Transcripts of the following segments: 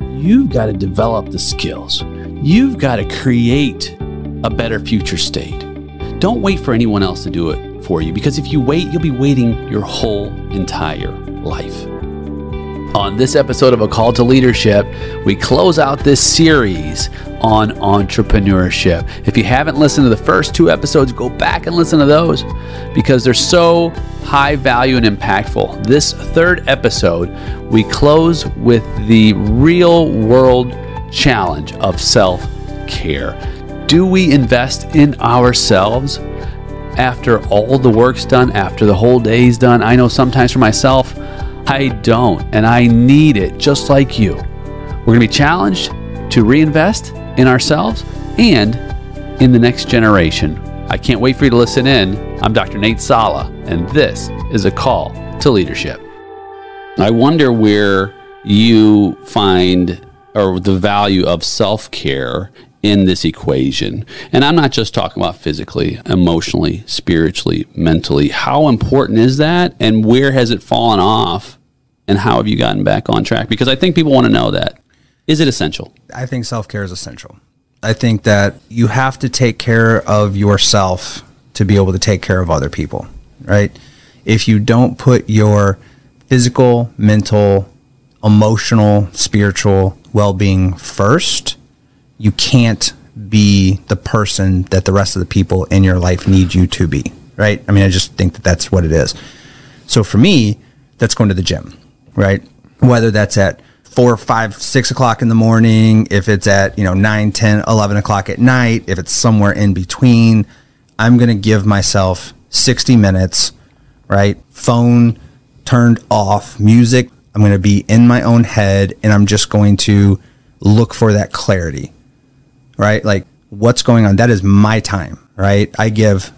you've got to develop the skills. You've got to create a better future state. Don't wait for anyone else to do it for you, because if you wait, you'll be waiting your whole entire life. On this episode of A Call to Leadership, we close out this series on entrepreneurship. If you haven't listened to the first 2 episodes, go back and listen to those because they're so high value and impactful. This 3rd episode, we close with the real world challenge of self-care. Do we invest in ourselves after all the work's done, after the whole day's done? I know sometimes for myself, I don't, and I need it just like you. We're going to be challenged to reinvest in ourselves and in the next generation. I can't wait for you to listen in. I'm Dr. Nate Sala, and this is A Call to Leadership. I wonder where you find or the value of self-care in this equation. And I'm not just talking about physically, emotionally, spiritually, mentally. How important is that? And where has it fallen off? And how have you gotten back on track? Because I think people want to know that. Is it essential? I think self-care is essential. I think that you have to take care of yourself to be able to take care of other people, right? If you don't put your physical, mental, emotional, spiritual well-being first, you can't be the person that the rest of the people in your life need you to be, right? I mean, I just think that that's what it is. So for me, that's going to the gym, right? Whether that's at 4, 5, 6 o'clock in the morning, if it's at 9, 10, 11 o'clock at night, if it's somewhere in between, I'm going to give myself 60 minutes, right? Phone turned off, music. I'm going to be in my own head, and I'm just going to look for that clarity. Right? Like, what's going on? That is my time, right? I give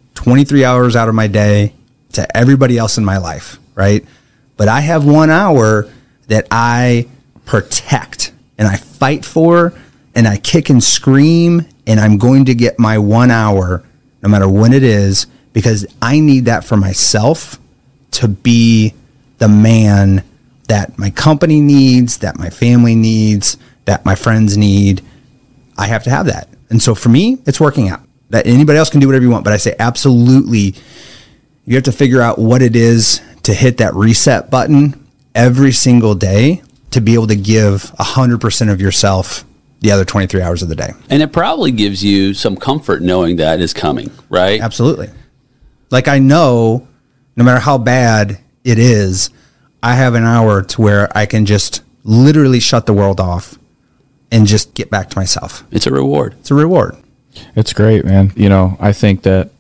23 hours out of my day to everybody else in my life, right? But I have 1 hour that I protect and I fight for and I kick and scream, and I'm going to get my 1 hour no matter when it is, because I need that for myself to be the man that my company needs, that my family needs, that my friends need. I have to have that. And so for me, it's working out. That anybody else can do whatever you want, but I say absolutely, you have to figure out what it is to hit that reset button every single day to be able to give 100% of yourself the other 23 hours of the day. And it probably gives you some comfort knowing that is coming, right? Absolutely. Like, I know no matter how bad it is, I have an hour to where I can just literally shut the world off and just get back to myself. It's a reward. It's a reward. It's great, man. I think that,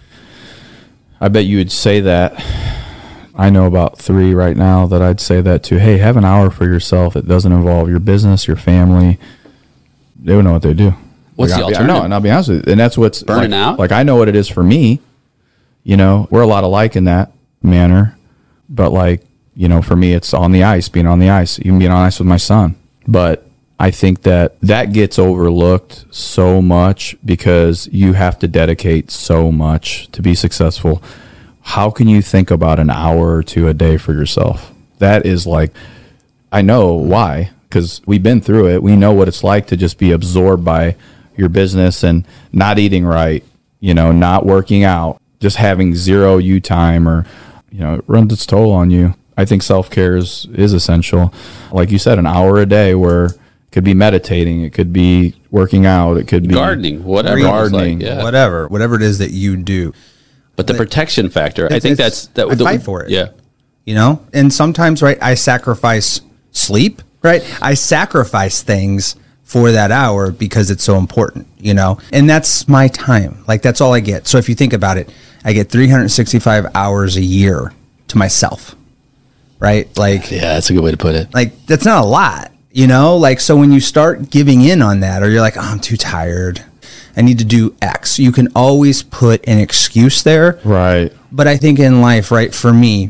I bet you would say that. I know about 3 right now that I'd say that to. Hey, have an hour for yourself. It doesn't involve your business, your family. They would know what they do. What's the alternative? No, and I'll be honest with you. And that's what's burning out. Like, I know what it is for me. We're a lot alike in that manner. But for me, it's on the ice, being on the ice. Even being on ice with my son. But I think that gets overlooked so much because you have to dedicate so much to be successful. How can you think about an hour or 2 a day for yourself? That is I know why, because we've been through it. We know what it's like to just be absorbed by your business and not eating right, not working out, just having zero you time, or, it runs its toll on you. I think self-care is essential. Like you said, an hour a day where could be meditating, it could be working out, it could be gardening, whatever. Gardening, whatever it is that you do. But the protection factor, I think that's that. I fight for it. Yeah, and sometimes, right, I sacrifice sleep, right? I sacrifice things for that hour because it's so important, and that's my time. Like, that's all I get. So if you think about it, I get 365 hours a year to myself, right? Like, yeah, that's a good way to put it. Like, that's not a lot. So when you start giving in on that, or you're like, oh, I'm too tired, I need to do X, you can always put an excuse there. Right. But I think in life, right, for me,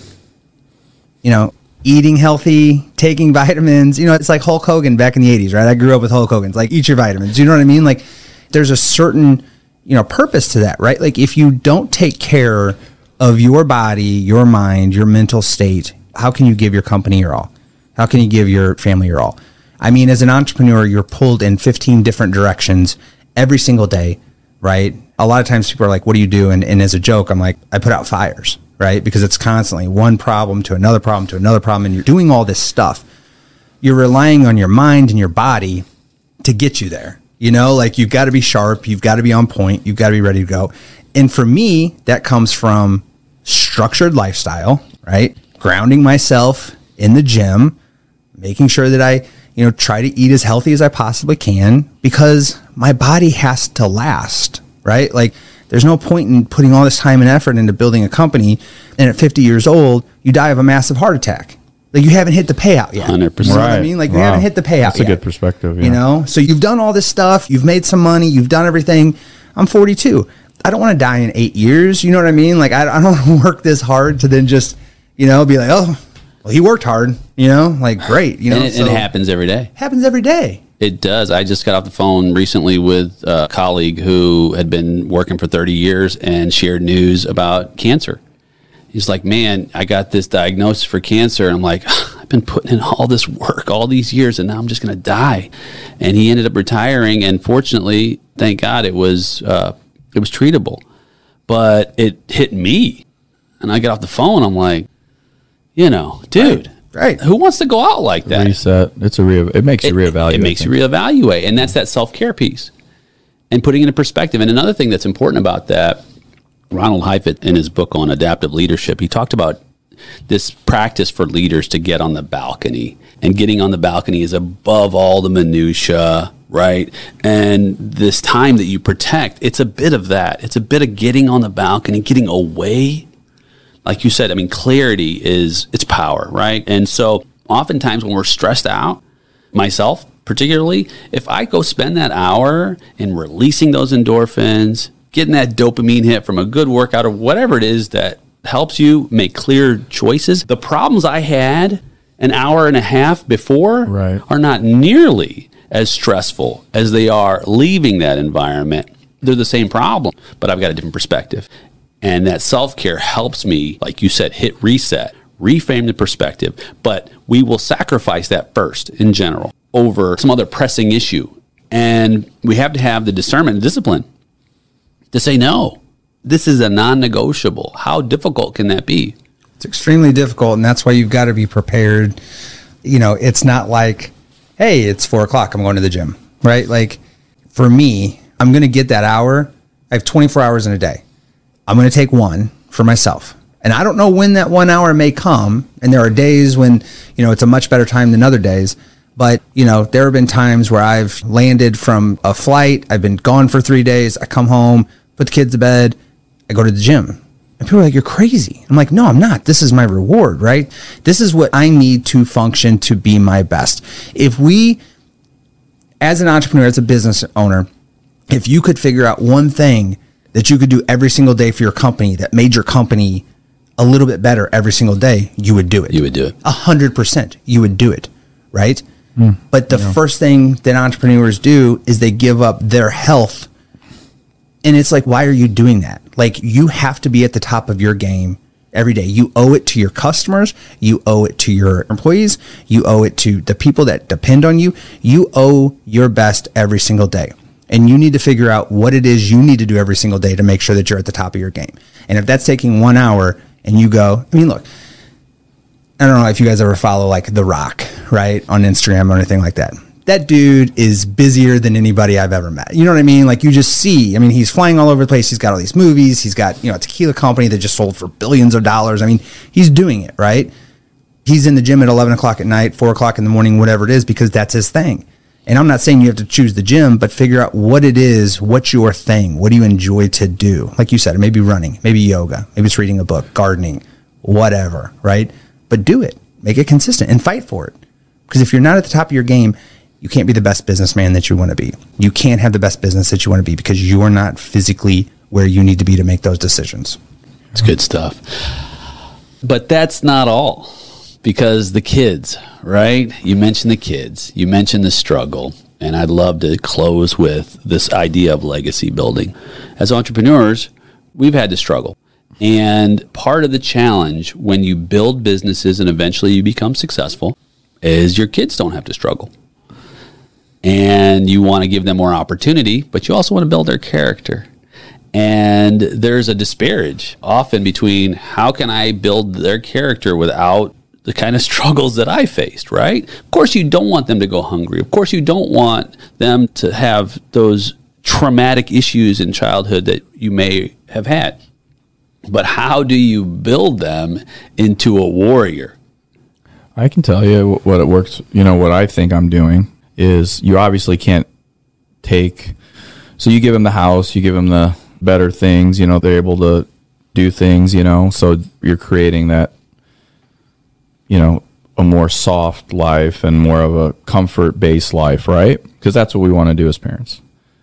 eating healthy, taking vitamins, it's like Hulk Hogan back in the 80s, right? I grew up with Hulk Hogan. It's like, eat your vitamins. You know what I mean? Like, there's a certain, purpose to that, right? Like, if you don't take care of your body, your mind, your mental state, how can you give your company your all? How can you give your family your all? I mean, as an entrepreneur, you're pulled in 15 different directions every single day, right? A lot of times people are like, what do you do? And as a joke, I'm like, I put out fires, right? Because it's constantly one problem to another problem to another problem. And you're doing all this stuff. You're relying on your mind and your body to get you there. You know, like you've got to be sharp. You've got to be on point. You've got to be ready to go. And for me, that comes from structured lifestyle, right? Grounding myself in the gym, making sure that I, try to eat as healthy as I possibly can because my body has to last, right? Like there's no point in putting all this time and effort into building a company. And at 50 years old, you die of a massive heart attack. Like you haven't hit the payout yet. 100%. You know what I mean? Like you haven't hit the payout That's yet. a good perspective. Yeah. So you've done all this stuff. You've made some money. You've done everything. I'm 42. I don't want to die in 8 years. You know what I mean? Like I don't want to work this hard to then just, be like, oh, well, he worked hard, like great. And it happens every day. Happens every day. It does. I just got off the phone recently with a colleague who had been working for 30 years and shared news about cancer. He's like, man, I got this diagnosis for cancer. And I'm like, I've been putting in all this work all these years and now I'm just going to die. And he ended up retiring. And fortunately, thank God it was treatable, but it hit me. And I get off the phone. I'm like, dude, right. Who wants to go out like that? Reset. It makes you reevaluate. It makes you reevaluate. And that's that self-care piece and putting it in perspective. And another thing that's important about that, Ronald Heifetz in his book on adaptive leadership, he talked about this practice for leaders to get on the balcony. And getting on the balcony is above all the minutia, right? And this time that you protect, it's a bit of that. It's a bit of getting on the balcony, getting away. Like you said, clarity it's power, right? And so oftentimes when we're stressed out, myself particularly, if I go spend that hour in releasing those endorphins, getting that dopamine hit from a good workout or whatever it is that helps you make clear choices, the problems I had an hour and a half before are not nearly as stressful as they are leaving that environment. They're the same problem, but I've got a different perspective. And that self-care helps me, like you said, hit reset, reframe the perspective. But we will sacrifice that first in general over some other pressing issue. And we have to have the discernment and discipline to say, no, this is a non-negotiable. How difficult can that be? It's extremely difficult. And that's why you've got to be prepared. It's not like, hey, it's 4:00. I'm going to the gym, right? Like for me, I'm going to get that hour. I have 24 hours in a day. I'm going to take one for myself. And I don't know when that 1 hour may come. And there are days when, it's a much better time than other days. But, there have been times where I've landed from a flight. I've been gone for 3 days. I come home, put the kids to bed. I go to the gym. And people are like, you're crazy. I'm like, no, I'm not. This is my reward, right? This is what I need to function to be my best. If we, as an entrepreneur, as a business owner, if you could figure out one thing that you could do every single day for your company that made your company a little bit better every single day, you would do it. You would do it. 100%. You would do it, right? But the first thing that entrepreneurs do is they give up their health. And it's like, why are you doing that? Like, you have to be at the top of your game every day. You owe it to your customers. You owe it to your employees. You owe it to the people that depend on you. You owe your best every single day. And you need to figure out what it is you need to do every single day to make sure that you're at the top of your game. And if that's taking 1 hour and you go, look, I don't know if you guys ever follow like The Rock, right? On Instagram or anything like that. That dude is busier than anybody I've ever met. You know what I mean? Like you just see, he's flying all over the place. He's got all these movies. He's got, a tequila company that just sold for billions of dollars. He's doing it, right? He's in the gym at 11 o'clock at night, 4 o'clock in the morning, whatever it is, because that's his thing. And I'm not saying you have to choose the gym, but figure out what it is, what's your thing, what do you enjoy to do? Like you said, it may be running, maybe yoga, maybe it's reading a book, gardening, whatever, right? But do it, make it consistent and fight for it. Because if you're not at the top of your game, you can't be the best businessman that you want to be. You can't have the best business that you want to be because you are not physically where you need to be to make those decisions. It's good stuff. But that's not all. Because the kids, right? You mentioned the kids. You mentioned the struggle. And I'd love to close with this idea of legacy building. As entrepreneurs, we've had to struggle. And part of the challenge when you build businesses and eventually you become successful is your kids don't have to struggle. and you want to give them more opportunity, but you also want to build their character. And there's a disparage often between how can I build their character without the kind of struggles that I faced, right? Of course, you don't want them to go hungry. Of course, you don't want them to have those traumatic issues in childhood that you may have had. But how do you build them into a warrior? I can tell you what it works. What I think I'm doing is you obviously can't so you give them the house, you give them the better things, they're able to do things, so you're creating that, a more soft life and more of a comfort-based life, right? Because that's what we want to do as parents.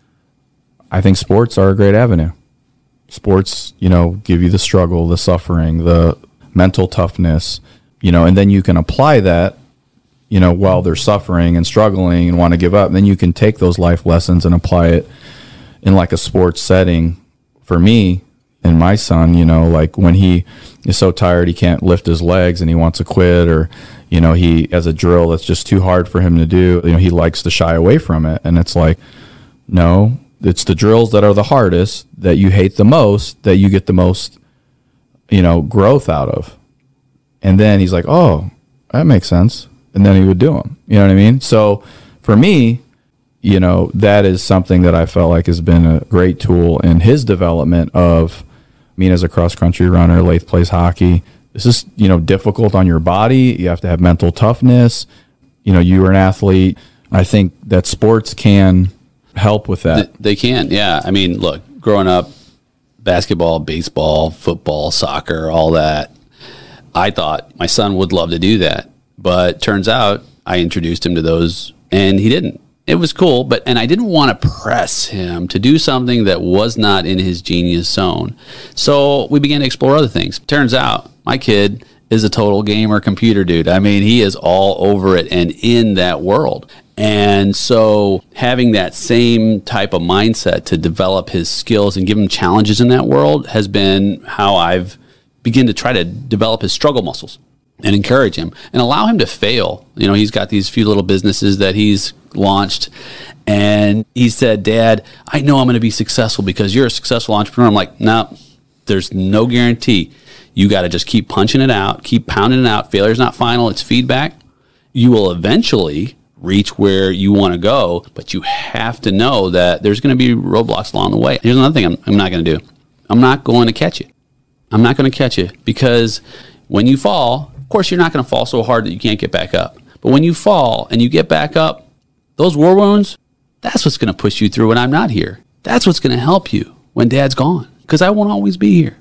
I think sports are a great avenue. Sports, give you the struggle, the suffering, the mental toughness, and then you can apply that, while they're suffering and struggling and want to give up. And then you can take those life lessons and apply it in like a sports setting. For me and my son, like when he is so tired he can't lift his legs and he wants to quit, or, he has a drill that's just too hard for him to do, he likes to shy away from it. And it's like, no, it's the drills that are the hardest, that you hate the most, that you get the most, growth out of. And then he's like, oh, that makes sense. And then he would do them. You know what I mean? So for me, that is something that I felt like has been a great tool in his development of, as a cross-country runner. Lath plays hockey. This is, difficult on your body. You have to have mental toughness. You are an athlete. I think that sports can help with that. They can, yeah. Look, growing up, basketball, baseball, football, soccer, all that, I thought my son would love to do that. But turns out I introduced him to those, and he didn't. It was cool, and I didn't want to press him to do something that was not in his genius zone. So we began to explore other things. Turns out my kid is a total gamer computer dude. He is all over it and in that world. And so having that same type of mindset to develop his skills and give him challenges in that world has been how I've begun to try to develop his struggle muscles and encourage him and allow him to fail. He's got these few little businesses that he's launched, and he said, Dad, I know I'm going to be successful because you're a successful entrepreneur. I'm like, no, there's no guarantee. You got to just keep punching it out, keep pounding it out. Failure's not final, it's feedback. You will eventually reach where you want to go, but you have to know that there's going to be roadblocks along the way. Here's another thing I'm not going to do. I'm not going to catch you. I'm not going to catch you, because when you fall, of course, you're not going to fall so hard that you can't get back up. But when you fall and you get back up, those war wounds, that's what's going to push you through when I'm not here. That's what's going to help you when Dad's gone, because I won't always be here.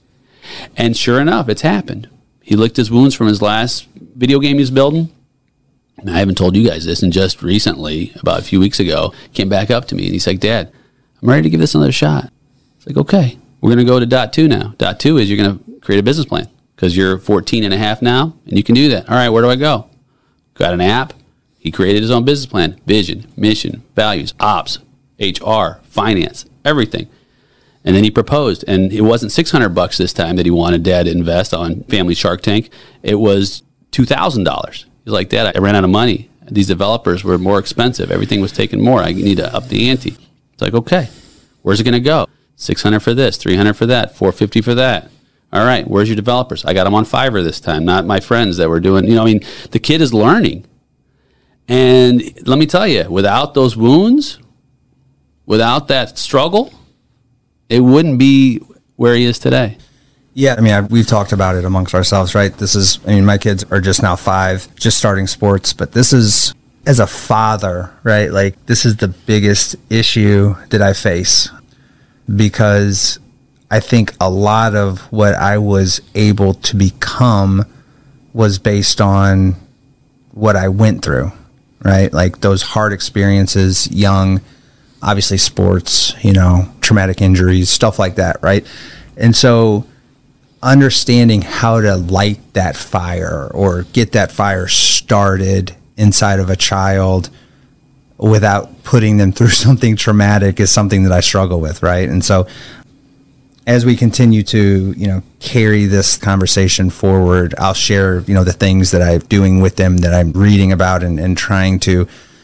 And sure enough, it's happened. He licked his wounds from his last video game he's building. And I haven't told you guys this, and just recently, about a few weeks ago, came back up to me and he's like, Dad, I'm ready to give this another shot. It's like, okay, we're going to go to dot 2 now. Dot 2 is you're going to create a business plan, because you're 14 and a half now, and you can do that. All right, where do I go? Got an app. He created his own business plan, vision, mission, values, ops, HR, finance, everything. And then he proposed, and it wasn't $600 this time that he wanted Dad to invest on Family Shark Tank. It was $2,000. He's like, Dad, I ran out of money. These developers were more expensive. Everything was taking more. I need to up the ante. It's like, okay, where's it going to go? $600 for this, $300 for that, $450 for that. All right, where's your developers? I got them on Fiverr this time, not my friends that were doing, the kid is learning. And let me tell you, without those wounds, without that struggle, it wouldn't be where he is today. Yeah, we've talked about it amongst ourselves, right? This is, my kids are just now 5, just starting sports, but this is, as a father, right? Like, this is the biggest issue that I face, because I think a lot of what I was able to become was based on what I went through, right? Like those hard experiences, young, obviously sports, traumatic injuries, stuff like that, right? And so understanding how to light that fire or get that fire started inside of a child without putting them through something traumatic is something that I struggle with, right? And so as we continue to, carry this conversation forward, I'll share, the things that I'm doing with them, that I'm reading about and trying to,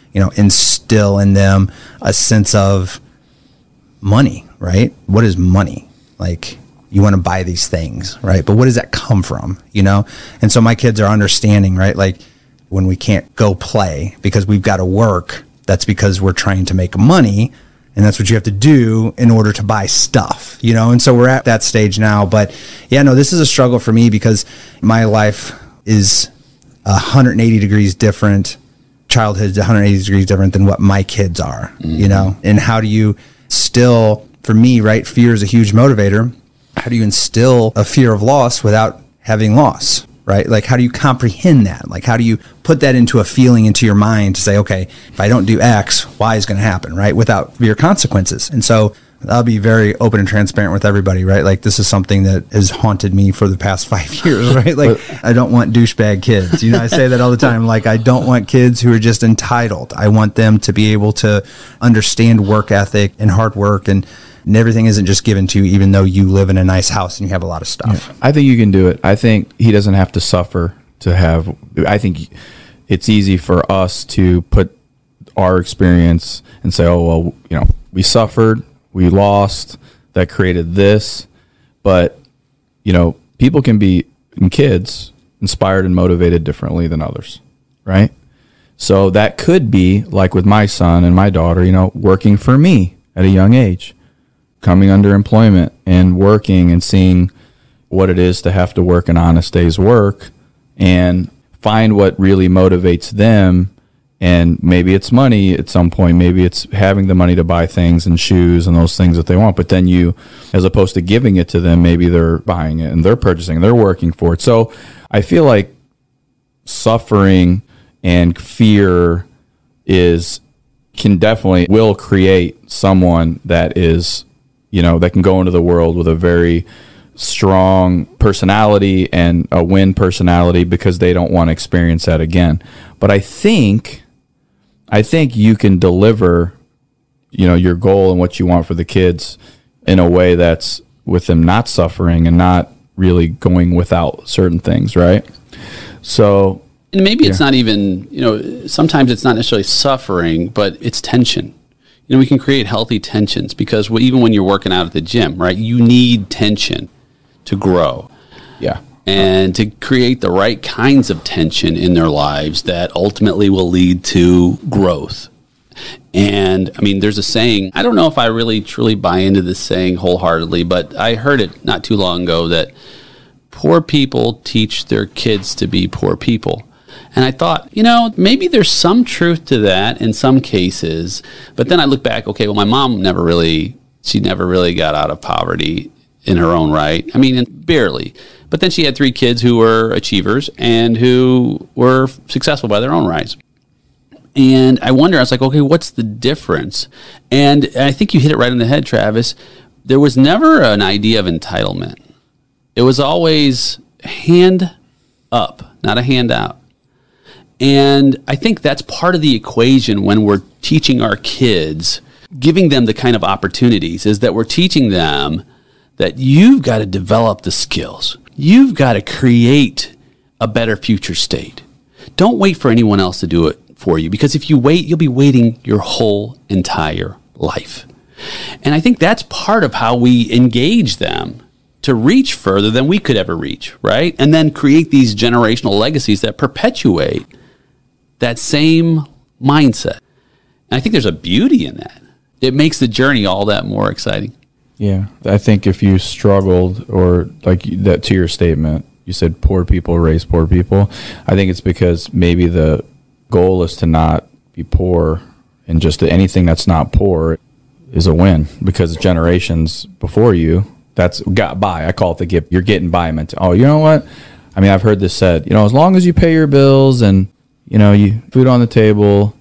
instill in them a sense of money, right? What is money? Like, you want to buy these things, right? But what does that come from, And so my kids are understanding, right? Like, when we can't go play because we've got to work, that's because we're trying to make money, and that's what you have to do in order to buy stuff, And so we're at that stage now. But yeah, no, this is a struggle for me because my life is 180 degrees different. Childhood is 180 degrees different than what my kids are, And how do you still, for me, right? Fear is a huge motivator. How do you instill a fear of loss without having loss, right? Like, how do you comprehend that? Like, how do you put that into a feeling into your mind to say, okay, if I don't do X, Y is going to happen, right? Without severe consequences. And so I'll be very open and transparent with everybody, right? Like, this is something that has haunted me for the past 5 years, right? Like, I don't want douchebag kids. I say that all the time. Like, I don't want kids who are just entitled. I want them to be able to understand work ethic and hard work, and everything isn't just given to you, even though you live in a nice house and you have a lot of stuff. Yeah, I think you can do it. I think he doesn't have to suffer to have. I think it's easy for us to put our experience and say, oh, well, we suffered, we lost, that created this. But, people can be, and kids, inspired and motivated differently than others, right? So that could be, like with my son and my daughter, working for me at a young age, coming under employment and working and seeing what it is to have to work an honest day's work and find what really motivates them. And maybe it's money at some point. Maybe it's having the money to buy things and shoes and those things that they want. But then you, as opposed to giving it to them, maybe they're buying it and they're purchasing, they're working for it. So I feel like suffering and fear will create someone that is, that can go into the world with a very strong personality and a win personality because they don't want to experience that again. But I think you can deliver, your goal and what you want for the kids in a way that's with them not suffering and not really going without certain things, right? So, and maybe it's not even, sometimes it's not necessarily suffering, but it's tension. We can create healthy tensions because even when you're working out at the gym, right, you need tension to grow. Yeah. And to create the right kinds of tension in their lives that ultimately will lead to growth. And I mean, there's a saying, I don't know if I really truly buy into this saying wholeheartedly, but I heard it not too long ago that poor people teach their kids to be poor people. And I thought, maybe there's some truth to that in some cases. But then I look back, okay, well, my mom never really got out of poverty in her own right. I mean, barely. But then she had 3 kids who were achievers and who were successful by their own rights. And I was like, okay, what's the difference? And I think you hit it right on the head, Travis. There was never an idea of entitlement. It was always hand up, not a handout. And I think that's part of the equation when we're teaching our kids, giving them the kind of opportunities, is that we're teaching them that you've got to develop the skills. You've got to create a better future state. Don't wait for anyone else to do it for you, because if you wait, you'll be waiting your whole entire life. And I think that's part of how we engage them to reach further than we could ever reach, right? And then create these generational legacies that perpetuate that same mindset. And I think there's a beauty in that. It makes the journey all that more exciting. Yeah. I think if you struggled, or like that, to your statement, you said poor people raise poor people. I think it's because maybe the goal is to not be poor, and just anything that's not poor is a win, because generations before you, that's got by. I call it the get, you're getting by mentality. Oh, you know what? I mean, I've heard this said, as long as you pay your bills and, you food on the table,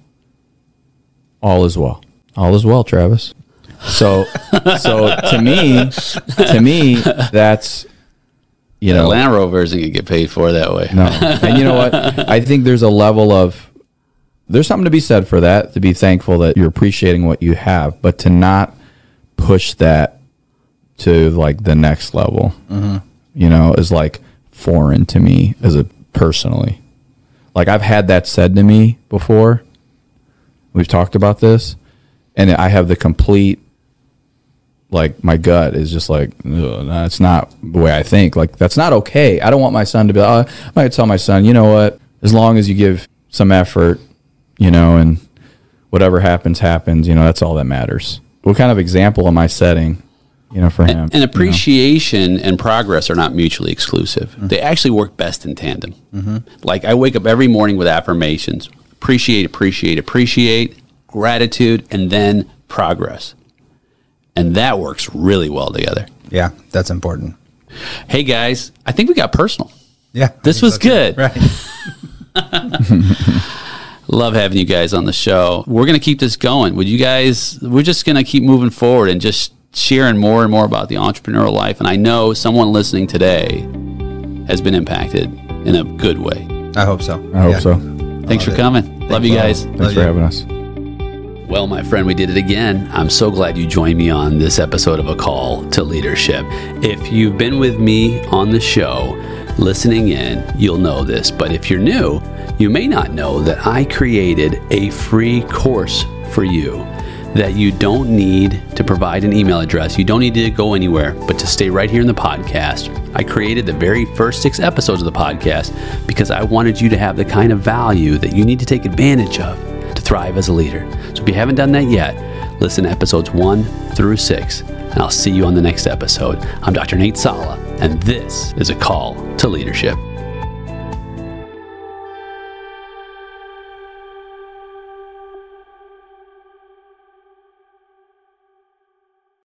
all is well. All is well, Travis. So to me, that's, Land Rover isn't going to get paid for that way. No. And you know what? I think there's there's something to be said for that, to be thankful that you're appreciating what you have, but to not push that to like the next level, is like foreign to me personally. Like, I've had that said to me before, We've talked about this, and I have the complete, like, my gut is just like, that's not the way I think. Like, that's not okay. I don't want my son to be, I might tell my son, you know what, as long as you give some effort, you know, and whatever happens, you know, that's all that matters. What kind of example am I setting, you know, for him? And appreciation and progress are not mutually exclusive. Mm-hmm. They actually work best in tandem. Mm-hmm. Like, I wake up every morning with affirmations: appreciate, gratitude, and then progress. And that works really well together. Yeah, that's important. Hey, guys, I think we got personal. Yeah. This was good. Right. Love having you guys on the show. We're going to keep this going. We're just going to keep moving forward and just sharing more and more about the entrepreneurial life. And I know someone listening today has been impacted in a good way. I hope so. I hope so. Thanks for coming. Love you guys. Thanks for having us. Well, my friend, we did it again. I'm so glad you joined me on this episode of A Call to Leadership. If you've been with me on the show, listening in, you'll know this. But if you're new, you may not know that I created a free course for you that you don't need to provide an email address. You don't need to go anywhere, but to stay right here in the podcast. I created the very first 6 episodes of the podcast because I wanted you to have the kind of value that you need to take advantage of to thrive as a leader. So if you haven't done that yet, listen to episodes 1 through 6, and I'll see you on the next episode. I'm Dr. Nate Sala, and this is A Call to Leadership.